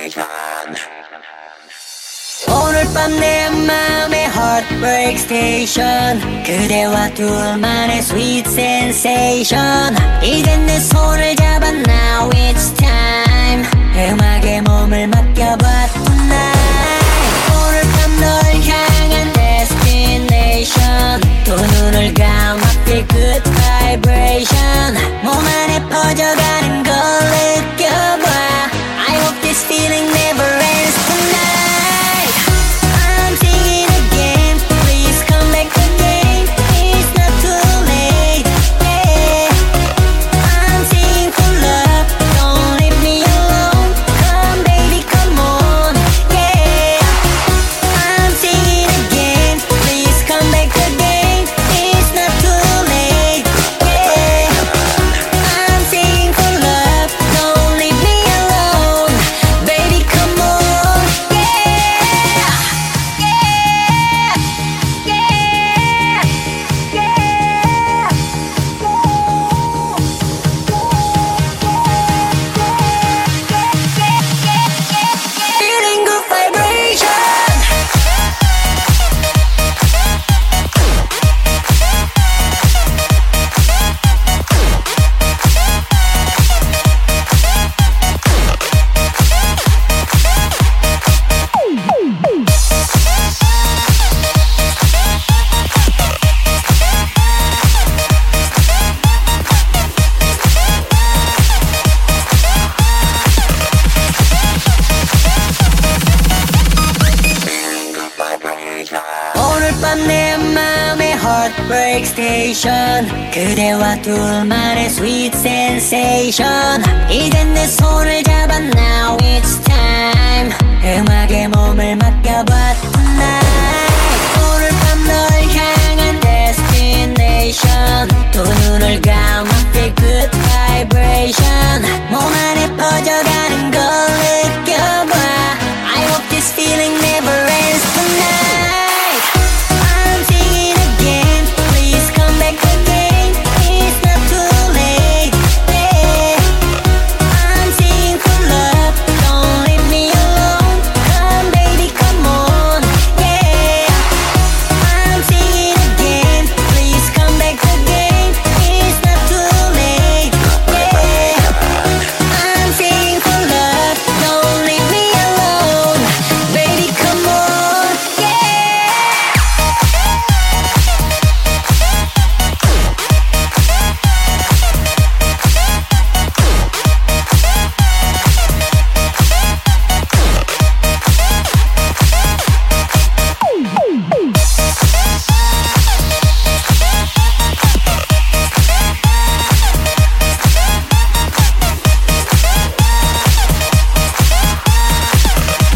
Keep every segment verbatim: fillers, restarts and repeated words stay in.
오늘 밤 내 맘의 heartbreak station 그대와 둘만의 sweet sensation 이젠 내 손을 잡아 now it's time 음악에 몸을 맡겨봐 tonight 오늘 밤 널 향한 destination 두 눈을 감아 feel good vibration 몸 안에 퍼져가는 걸 느껴봐 I hope this feeling never ends tonight 내 맘의 heartbreak station 그대와 둘만의 sweet sensation 이젠 내 손을 잡아 now it's time 음악에 몸을 맡겨봐 tonight 오늘 밤 널 향한 destination 두 눈을 감아 feel good vibration 몸 안에 퍼져가는 걸 느껴봐 I hope this feeling never ends tonight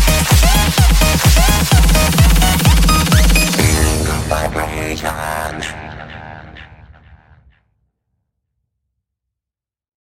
Vibration.